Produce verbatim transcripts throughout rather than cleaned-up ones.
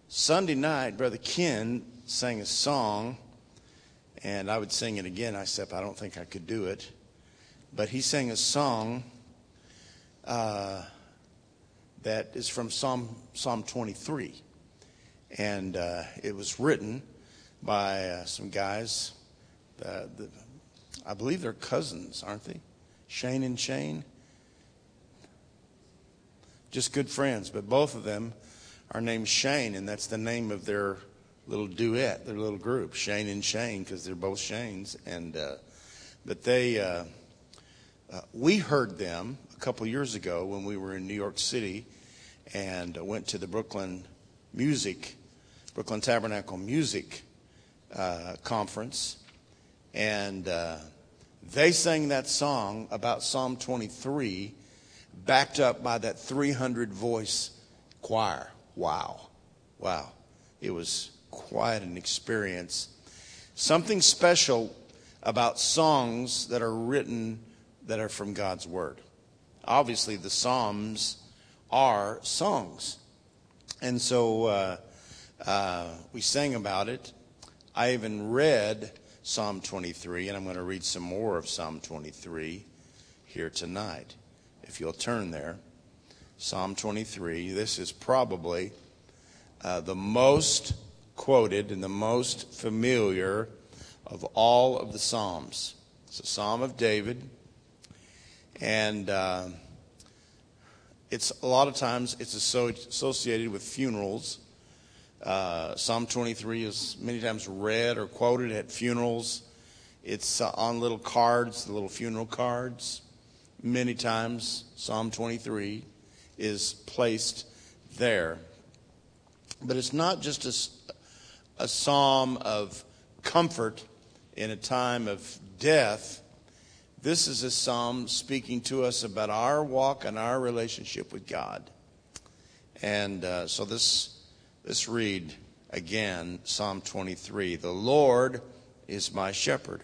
Sunday night, Brother Ken sang a song, and I would sing it again, except I don't think I could do it. But he sang a song uh, that is from Psalm Psalm twenty-three. And uh, it was written by uh, some guys. Uh, the, I believe they're cousins, aren't they? Shane and Shane. Just good friends, but both of them are named Shane, and that's the name of their little duet, their little group, Shane and Shane, because they're both Shanes. And uh, but they, uh, uh, we heard them a couple years ago when we were in New York City, and went to the Brooklyn Music, Brooklyn Tabernacle Music uh, Conference, and uh, they sang that song about Psalm twenty-three, backed up by that three hundred voice choir. Wow. Wow. It was quite an experience. Something special about songs that are written that are from God's Word. Obviously, the Psalms are songs. And so uh, uh, we sang about it. I even read Psalm twenty-three, and I'm going to read some more of Psalm twenty-three here tonight. If you'll turn there. Psalm twenty-three. This is probably uh, the most quoted and the most familiar of all of the Psalms. It's a Psalm of David. And uh, it's a lot of times it's associated with funerals. Uh, Psalm twenty-three is many times read or quoted at funerals. It's uh, on little cards, the little funeral cards. Many times Psalm twenty-three is placed there. But it's not just a, a psalm of comfort in a time of death. This is a psalm speaking to us about our walk and our relationship with God. And uh, so this, let's read again Psalm twenty-three. The Lord is my shepherd.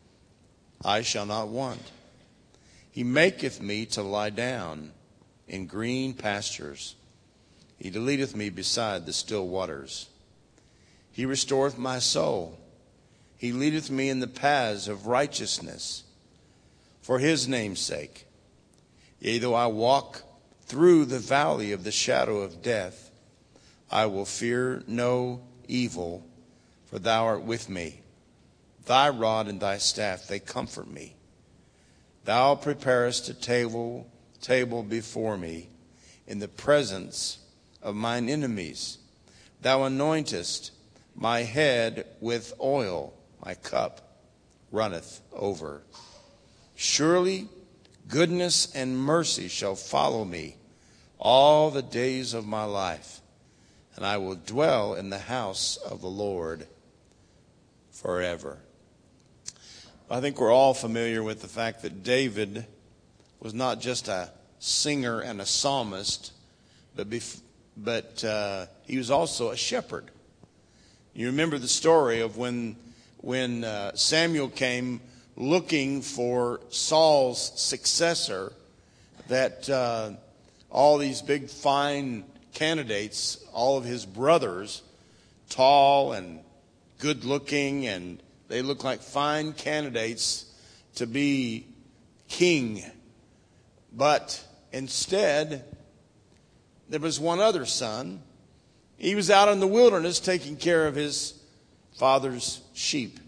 I shall not want. He maketh me to lie down in green pastures. He leadeth me beside the still waters. He restoreth my soul. He leadeth me in the paths of righteousness for his name's sake. Yea, though I walk through the valley of the shadow of death, I will fear no evil, for thou art with me. Thy rod and thy staff, they comfort me. Thou preparest a table, table before me in the presence of mine enemies. Thou anointest my head with oil. My cup runneth over. Surely goodness and mercy shall follow me all the days of my life, and I will dwell in the house of the Lord forever. I think we're all familiar with the fact that David was not just a singer and a psalmist, but bef- but uh, he was also a shepherd. You remember the story of when when uh, Samuel came looking for Saul's successor, that uh, all these big fine candidates, all of his brothers, tall and good looking, and they look like fine candidates to be king. But instead, there was one other son. He was out in the wilderness taking care of his father's sheep.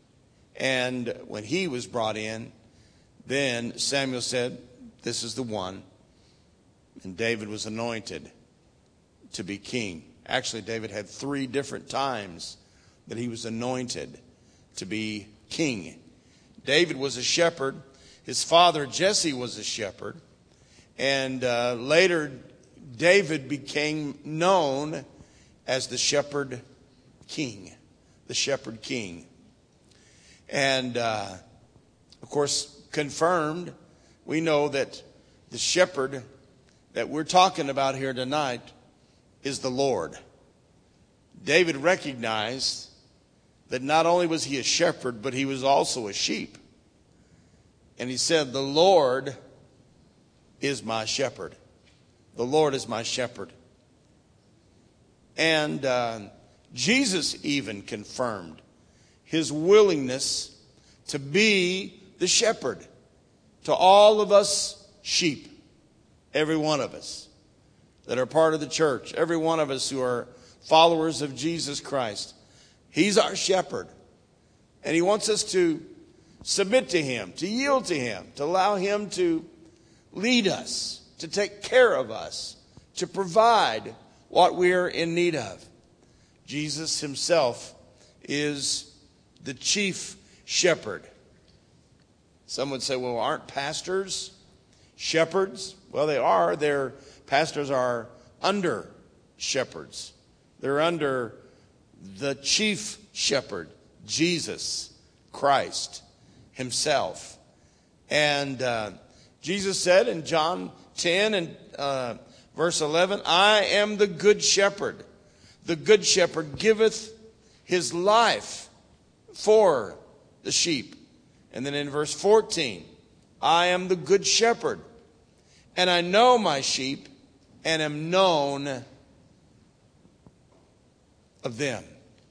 And when he was brought in, then Samuel said, this is the one. And David was anointed to be king. Actually, David had three different times that he was anointed to be king. David was a shepherd. His father Jesse was a shepherd. And uh, later, David became known as the shepherd king. The shepherd king. And, uh, of course, confirmed, we know that the shepherd that we're talking about here tonight is the Lord. David recognized that not only was he a shepherd, but he was also a sheep. And he said, the Lord is my shepherd. The Lord is my shepherd. And uh, Jesus even confirmed his willingness to be the shepherd to all of us sheep, every one of us that are part of the church, every one of us who are followers of Jesus Christ. He's our shepherd. And he wants us to submit to him, to yield to him, to allow him to lead us, to take care of us, to provide what we're in need of. Jesus himself is the chief shepherd. Some would say, well, aren't pastors shepherds? Well, they are. Their pastors are under shepherds. They're under the chief shepherd, Jesus Christ himself. And uh, Jesus said in John ten and uh, verse eleven, I am the good shepherd. The good shepherd giveth his life for the sheep. And then in verse fourteen, I am the good shepherd, and I know my sheep, and am known of them.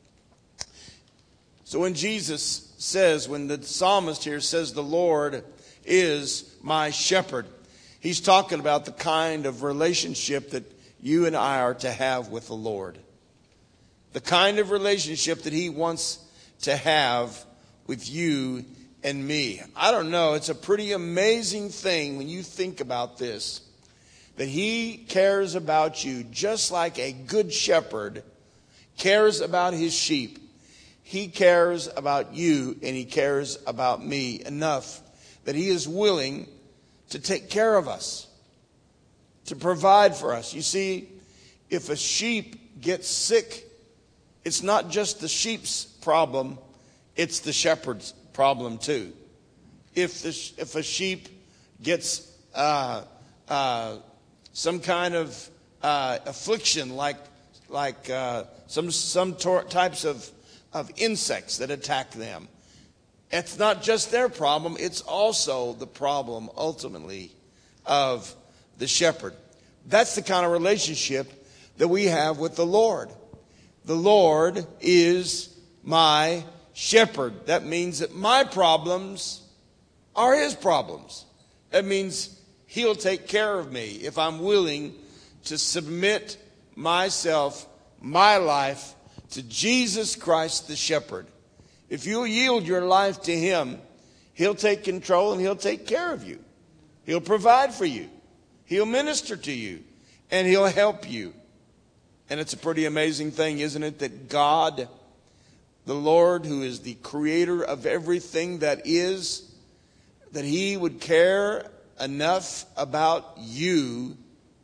So when Jesus says, when the psalmist here says the Lord is my shepherd, he's talking about the kind of relationship that you and I are to have with the Lord. The kind of relationship that he wants to have with you and me. I don't know, it's a pretty amazing thing when you think about this, that he cares about you just like a good shepherd cares about his sheep. He cares about you and he cares about me enough that he is willing to take care of us, to provide for us. You see, if a sheep gets sick, it's not just the sheep's problem, it's the shepherd's problem too. If the, if a sheep gets uh, uh, some kind of uh, affliction, like like uh, some some tor- types of of insects that attack them, it's not just their problem; it's also the problem ultimately of the shepherd. That's the kind of relationship that we have with the Lord. The Lord is my shepherd. That means that my problems are his problems. That means he'll take care of me if I'm willing to submit myself, my life, to Jesus Christ the shepherd. If you yield your life to him, he'll take control and he'll take care of you. He'll provide for you. He'll minister to you and he'll help you. And it's a pretty amazing thing, isn't it, that God, the Lord, who is the creator of everything that is, that he would care enough about you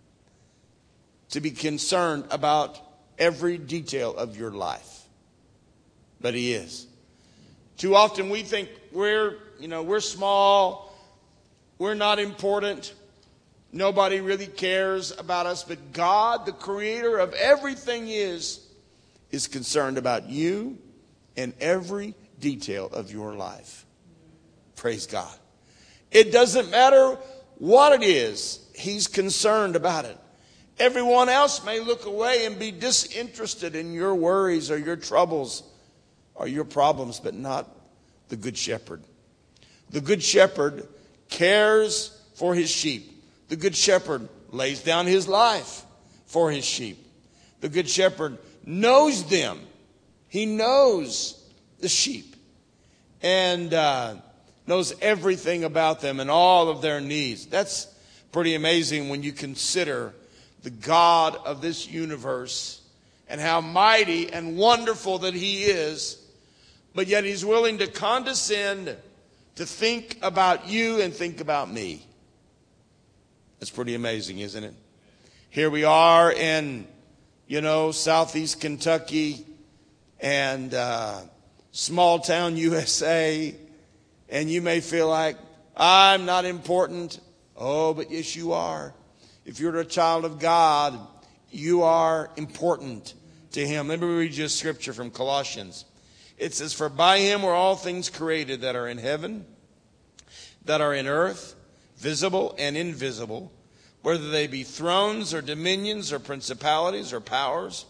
to be concerned about every detail of your life. But he is. Too often we think we're, you know, we're small, we're not important, nobody really cares about us, but God, the creator of everything is, is concerned about you and every detail of your life. Praise God. It doesn't matter what it is, he's concerned about it. Everyone else may look away and be disinterested in your worries or your troubles or your problems, but not the good shepherd. The good shepherd cares for his sheep. The good shepherd lays down his life for his sheep. The good shepherd knows them. He knows the sheep and uh, knows everything about them and all of their needs. That's pretty amazing when you consider the God of this universe and how mighty and wonderful that he is, but yet he's willing to condescend to think about you and think about me. That's pretty amazing, isn't it? Here we are in, you know, southeast Kentucky and uh, small town U S A, and you may feel like, I'm not important. Oh, but yes, you are. If you're a child of God, you are important to him. Let me read you a scripture from Colossians. It says, for by him were all things created that are in heaven, that are in earth, visible and invisible, whether they be thrones or dominions or principalities or powers.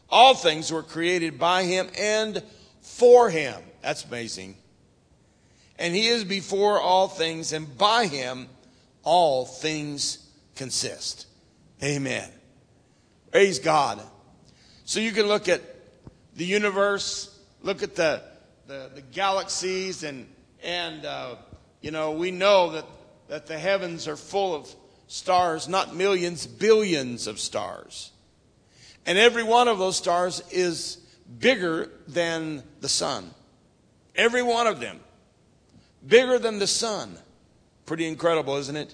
All things were created by him and for him. That's amazing. And he is before all things, and by him all things consist. Amen. Praise God. So you can look at the universe, look at the the, the galaxies, and and uh, you know, we know that that the heavens are full of stars, not millions, billions of stars. And every one of those stars is bigger than the sun. Every one of them. Bigger than the sun. Pretty incredible, isn't it?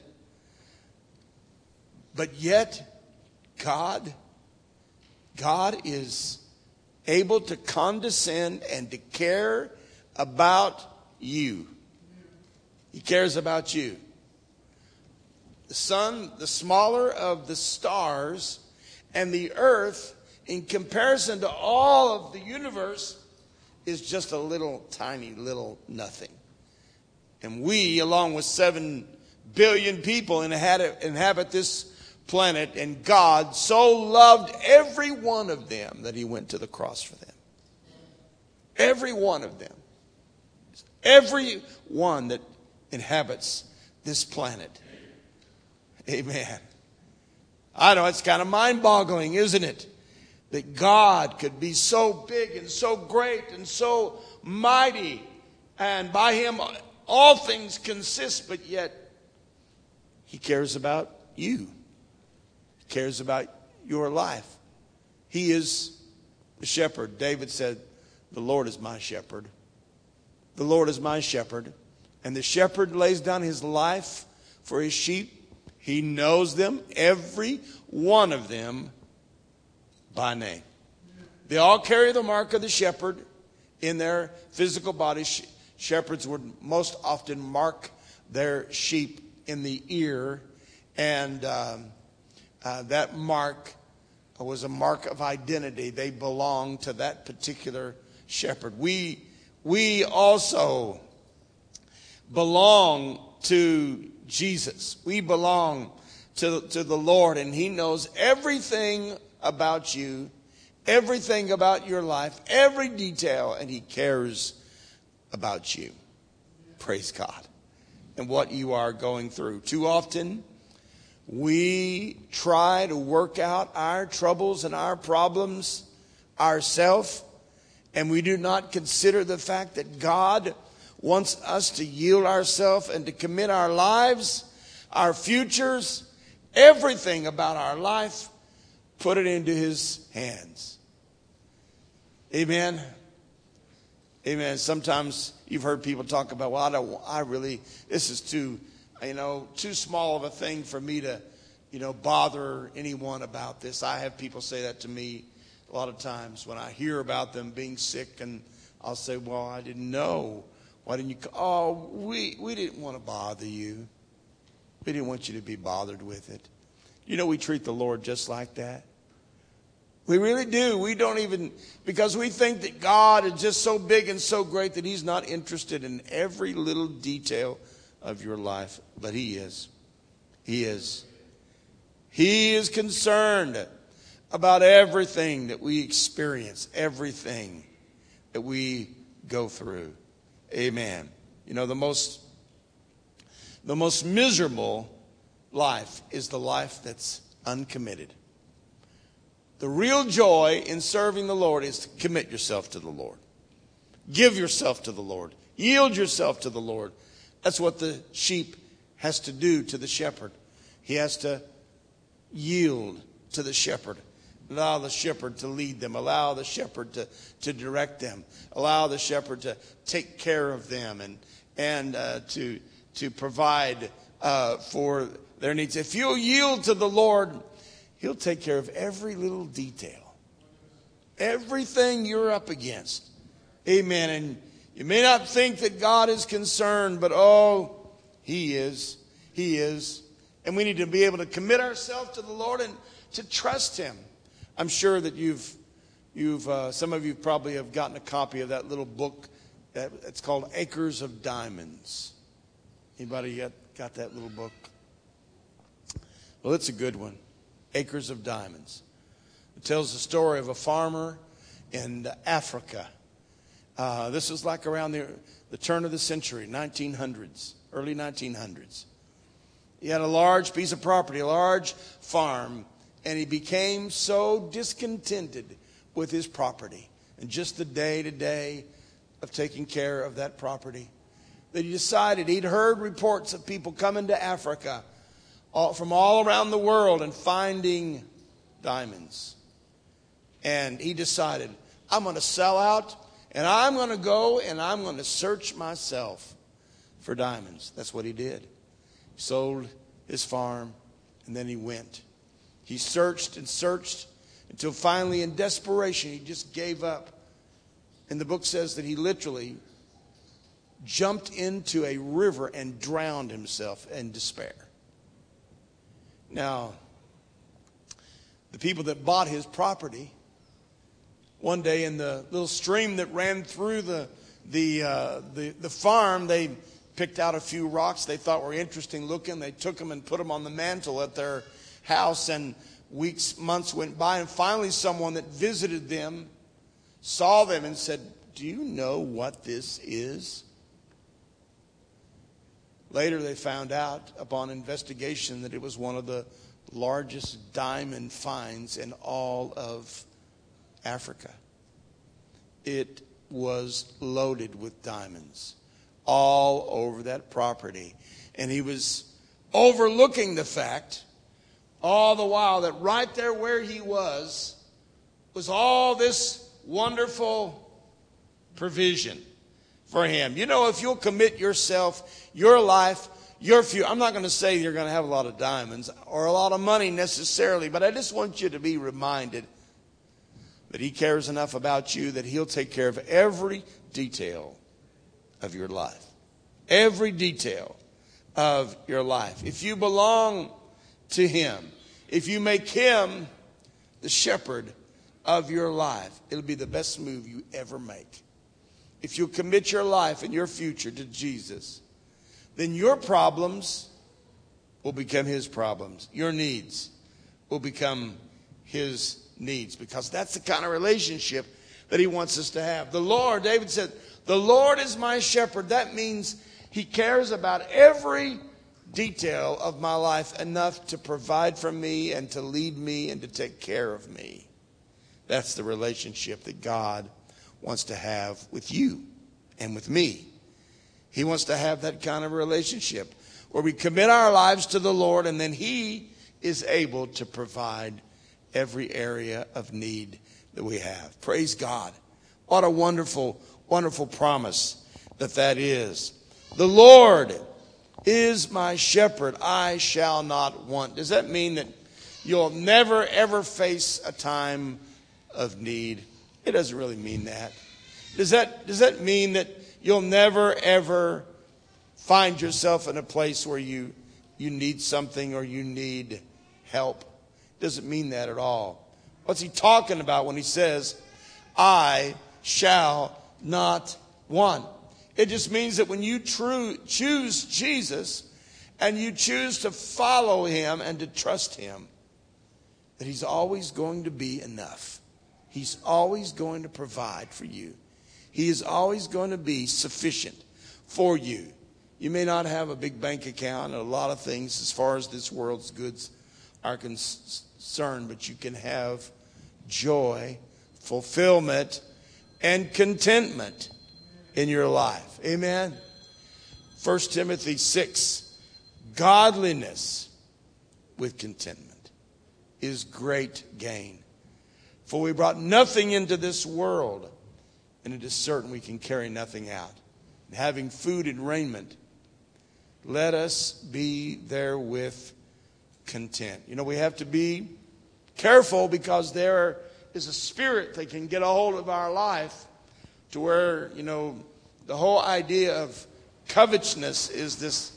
But yet, God, God is able to condescend and to care about you. He cares about you. The sun, the smaller of the stars, and the earth, in comparison to all of the universe, is just a little tiny little nothing. And we, along with seven billion people, inhabit, inhabit this planet. And God so loved every one of them that he went to the cross for them. Every one of them. Every one that inhabits this planet. Amen. I know it's kind of mind-boggling, isn't it? That God could be so big and so great and so mighty, and by him all things consist, but yet he cares about you. He cares about your life. He is the shepherd. David said, the Lord is my shepherd. The Lord is my shepherd. And the shepherd lays down his life for his sheep. He knows them, every one of them, by name. They all carry the mark of the shepherd in their physical bodies. Shepherds would most often mark their sheep in the ear. And um, uh, that mark was a mark of identity. They belonged to that particular shepherd. We, we also belong to Jesus. We belong to, to the Lord, and he knows everything about you, everything about your life, every detail, and he cares about you. Praise God. And what you are going through. Too often, we try to work out our troubles and our problems ourselves, and we do not consider the fact that God wants us to yield ourselves and to commit our lives, our futures, everything about our life, put it into his hands. Amen. Amen. Sometimes you've heard people talk about, well, I don't, I really, this is too, you know, too small of a thing for me to, you know, bother anyone about this. I have people say that to me a lot of times when I hear about them being sick, and I'll say, well, I didn't know. Why didn't you? Oh, we, we didn't want to bother you. We didn't want you to be bothered with it. You know, we treat the Lord just like that. We really do. We don't even, because we think that God is just so big and so great that he's not interested in every little detail of your life. But he is. He is. He is concerned about everything that we experience, everything that we go through. Amen. You know, the most, the most miserable life is the life that's uncommitted. The real joy in serving the Lord is to commit yourself to the Lord. Give yourself to the Lord. Yield yourself to the Lord. That's what the sheep has to do to the shepherd. He has to yield to the shepherd. Allow the shepherd to lead them. Allow the shepherd to, to direct them. Allow the shepherd to take care of them and, and uh, to, to provide uh, for their needs. If you'll yield to the Lord, he'll take care of every little detail. Everything you're up against. Amen. And you may not think that God is concerned, but oh, he is. He is. And we need to be able to commit ourselves to the Lord and to trust him. I'm sure that you've, you've, uh, some of you probably have gotten a copy of that little book. That, it's called Acres of Diamonds. Anybody yet got that little book? Well, it's a good one. Acres of Diamonds. It tells the story of a farmer in Africa. Uh, this was like around the, the turn of the century, nineteen hundreds, early nineteen hundreds. He had a large piece of property, a large farm, and he became so discontented with his property and just the day-to-day of taking care of that property that he decided, he'd heard reports of people coming to Africa all, from all around the world and finding diamonds. And he decided, I'm going to sell out and I'm going to go and I'm going to search myself for diamonds. That's what he did. He sold his farm and then he went. He searched and searched until finally in desperation he just gave up. And the book says that he literally jumped into a river and drowned himself in despair. Now, the people that bought his property, one day in the little stream that ran through the the uh, the, the farm, they picked out a few rocks they thought were interesting looking. They took them and put them on the mantle at their house, and weeks, months went by, and finally someone that visited them saw them and said, do you know what this is? Later they found out upon investigation that it was one of the largest diamond finds in all of Africa. It was loaded with diamonds all over that property. And he was overlooking the fact all the while that right there where he was was all this wonderful provision for him. You know, if you'll commit yourself, your life, your future. I'm not going to say you're going to have a lot of diamonds or a lot of money necessarily, but I just want you to be reminded that he cares enough about you that he'll take care of every detail of your life. Every detail of your life. If you belong to him, if you make him the shepherd of your life, it'll be the best move you ever make. If you commit your life and your future to Jesus, then your problems will become his problems. Your needs will become his needs, because that's the kind of relationship that he wants us to have. The Lord, David said, the Lord is my shepherd. That means he cares about every detail of my life enough to provide for me and to lead me and to take care of me. That's the relationship that God wants to have with you and with me. He wants to have that kind of relationship where we commit our lives to the Lord, and then he is able to provide every area of need that we have. Praise God. What a wonderful, wonderful promise that that is. The Lord is my shepherd, I shall not want. Does that mean that you'll never, ever face a time of need? It doesn't really mean that. Does that, does that mean that you'll never, ever find yourself in a place where you, you need something or you need help? Doesn't mean that at all. What's he talking about when he says, I shall not want? It just means that when you true, choose Jesus and you choose to follow him and to trust him, that he's always going to be enough. He's always going to provide for you. He is always going to be sufficient for you. You may not have a big bank account and a lot of things as far as this world's goods are concerned, but you can have joy, fulfillment, and contentment in your life. Amen. First Timothy six, godliness with contentment is great gain. For we brought nothing into this world, and it is certain we can carry nothing out. And having food and raiment, let us be therewith content. You know, we have to be careful, because there is a spirit that can get a hold of our life to where, you know, the whole idea of covetousness is this,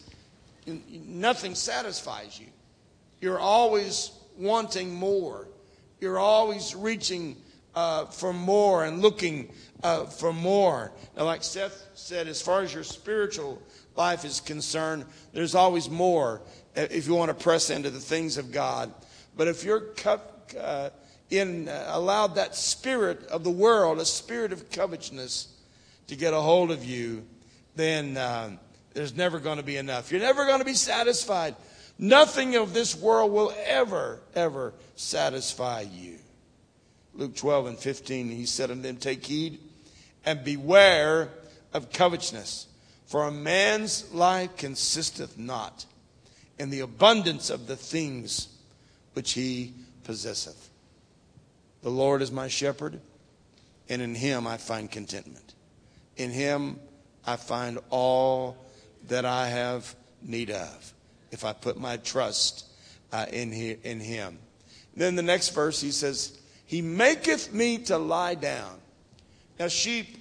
nothing satisfies you. You're always wanting more. You're always reaching uh, for more and looking uh, for more. Now, like Seth said, as far as your spiritual life is concerned, there's always more if you want to press into the things of God. But if you're co- uh, in uh, allowed that spirit of the world, a spirit of covetousness, to get a hold of you, then uh, there's never going to be enough. You're never going to be satisfied. Nothing of this world will ever, ever satisfy you. Luke twelve and fifteen, he said unto them, take heed and beware of covetousness. For a man's life consisteth not in the abundance of the things which he possesseth. The Lord is my shepherd, and in him I find contentment. In him I find all that I have need of, if I put my trust uh, in, he, in him. Then the next verse, he says, he maketh me to lie down. Now sheep,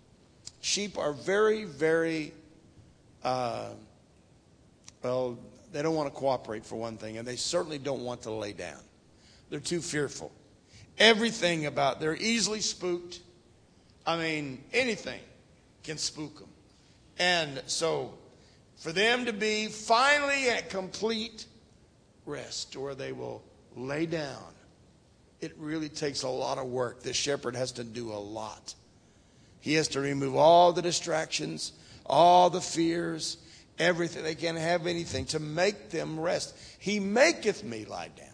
sheep are very, very, uh, well, they don't want to cooperate for one thing, and they certainly don't want to lay down. They're too fearful. Everything about, they're easily spooked. I mean, anything can spook them. And so for them to be finally at complete rest, where they will lay down, it really takes a lot of work. The shepherd has to do a lot. He has to remove all the distractions, all the fears, everything. They can't have anything to make them rest. He maketh me lie down.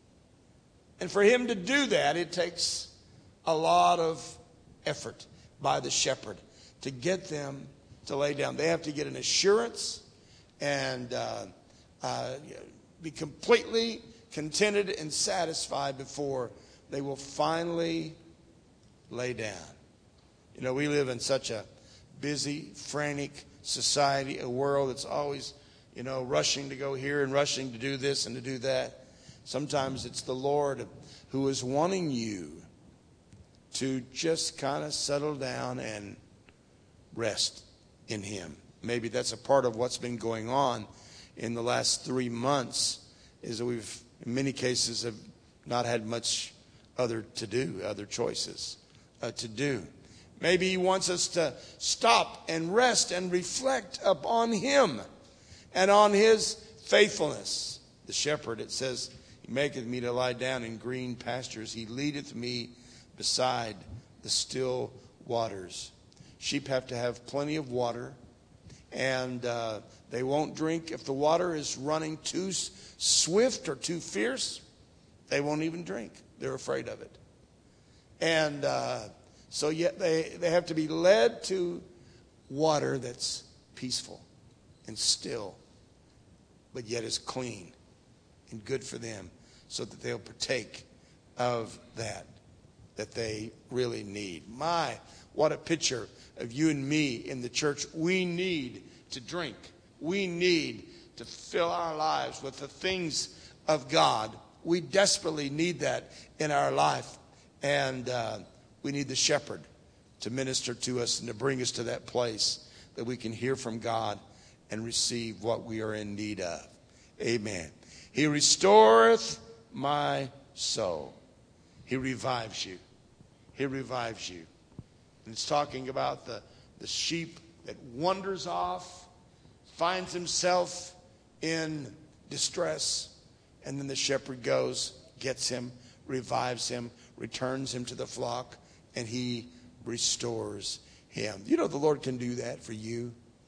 And for him to do that, it takes a lot of effort by the shepherd to get them to lay down. They have to get an assurance and uh, uh, be completely contented and satisfied before they will finally lay down. You know, we live in such a busy, frantic society, a world that's always, you know, rushing to go here and rushing to do this and to do that. Sometimes it's the Lord who is wanting you to just kind of settle down and rest in him. Maybe that's a part of what's been going on in the last three months is that we've, in many cases, have not had much other to do, other choices uh, to do. Maybe he wants us to stop and rest and reflect upon him and on his faithfulness. The shepherd, it says, he maketh me to lie down in green pastures. He leadeth me beside the still waters. Sheep have to have plenty of water, and uh, they won't drink. If the water is running too swift or too fierce, they won't even drink. They're afraid of it. And uh, so yet they, they have to be led to water that's peaceful and still, but yet is clean and good for them, so that they'll partake of that that they really need. My, what a picture of you and me in the church. We need to drink. We need to fill our lives with the things of God. We desperately need that in our life. And uh, we need the shepherd to minister to us and to bring us to that place that we can hear from God and receive what we are in need of. Amen. He restoreth my soul. He revives you. He revives you. And it's talking about the, the sheep that wanders off, finds himself in distress, and then the shepherd goes, gets him, revives him, returns him to the flock, and he restores him. You know the Lord can do that for you.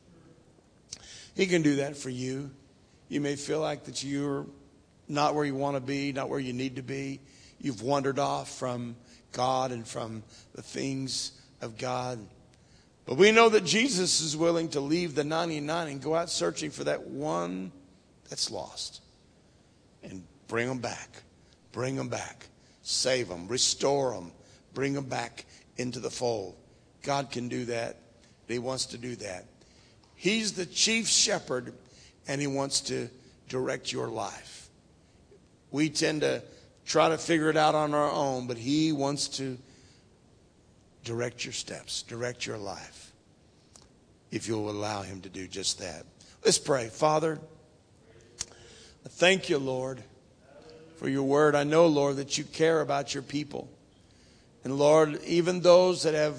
He can do that for you. You may feel like that you're not where you want to be, not where you need to be. You've wandered off from God and from the things of God. But we know that Jesus is willing to leave the ninety-nine and go out searching for that one that's lost. And bring them back. Bring them back. Save them. Restore them. Bring them back into the fold. God can do that. He wants to do that. He's the chief shepherd, and he wants to direct your life. We tend to try to figure it out on our own, but he wants to direct your steps, direct your life, if you'll allow him to do just that. Let's pray. Father, I thank you, Lord, for your word. I know, Lord, that you care about your people. And Lord, even those that have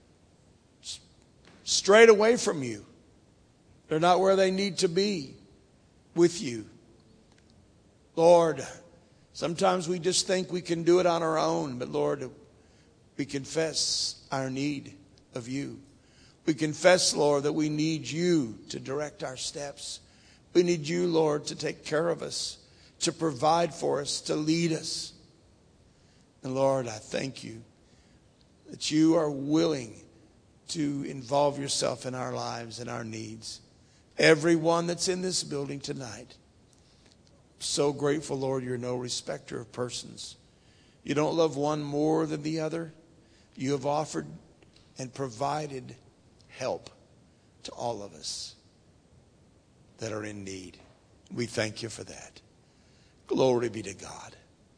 strayed away from you, they're not where they need to be with you. Lord, Sometimes we just think we can do it on our own, but Lord, we confess our need of you. We confess, Lord, that we need you to direct our steps. We need you, Lord, to take care of us, to provide for us, to lead us. And Lord, I thank you that you are willing to involve yourself in our lives and our needs. Everyone that's in this building tonight, so grateful, Lord, you're no respecter of persons. You don't love one more than the other. You have offered and provided help to all of us that are in need. We thank you for that. Glory be to God.